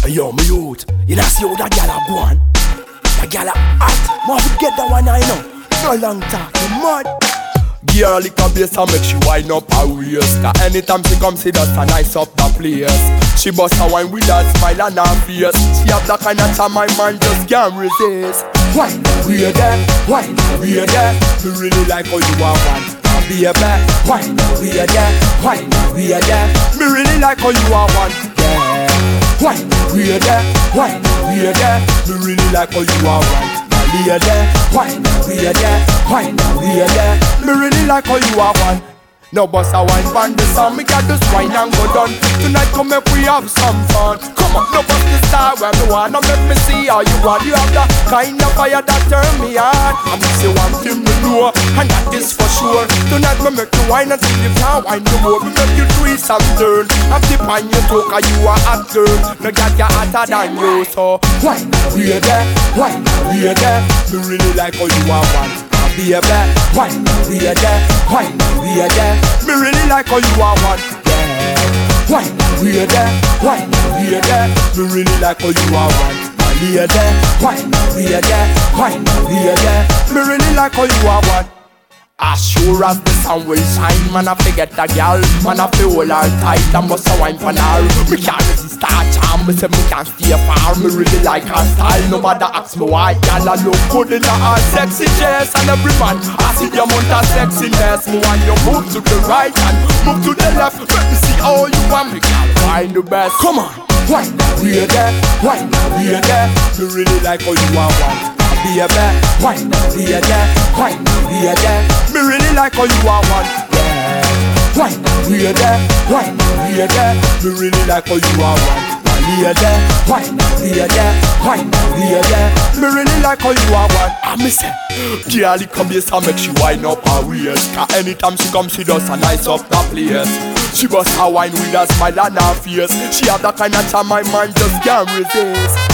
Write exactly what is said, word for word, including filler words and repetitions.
Yo, me youth, you know see how that gal a go on? That gal a hot, must get that one I know. No long talk, you mad. Girl, lick a bass and make she wind up her waist. Cause anytime she come, see that's a nice up the place. She bust a wine with a smile on her face. She have that kind of charm my man just can't resist. Wine way there, wine way there. Me really like how you are one. Be a back, wine way there, wine way there. Me really like how you are one. Yeah. Wine way there, wine way there. Me really like how you are one. Be a there, wine way there, wine way there. Me really like how you are one. No boss a wine band the song, me got this wine and go done. Tonight come make we have some fun. Come on, no boss the star where me wanna make me see how you want. You have the kind of fire that turn me on. I miss you one thing me know, and that is for sure. Tonight me make you wine until you can't wine no more. Me make you twist and turn. I'm tip on your toe cause you are hot girl. No got you hotter than you, so wine way there, wine way there. Me really like how you are one. Be a back, wine way there, wine way there. Me really like how you are one. Yeah. Wine way there, wine way there. Me really like how you are one. Be a there, wine way there, wine way there. Me really like how you are one. As sure as the sun will shine, man I forget a girl. Man I feel all her tight, I must a wine for her. Me can't resist her charm, me say me can't stay far. Me really like her style, no matter ask me why. Girl I look good in her sexy dress. And every man, I see your amount of sexiness. Me want you move to the right and move to the left. Let me see how you want me, girl, find the best. Come on, wine way there, wine way there. Me really like how you are one. Be a back, wine way there, wine way there. Me really like how you are one. Yeah. Wine way there, wine way there. Me really like how you are one. Be a there, wine way there, wine way there. Me really like how you are one. I miss it. Girl, come here and make she wind up her waist. Cause anytime she come, she does a nice up the place. She bust her wine with a smile on her face. She have that kind of charm my man just can't resist.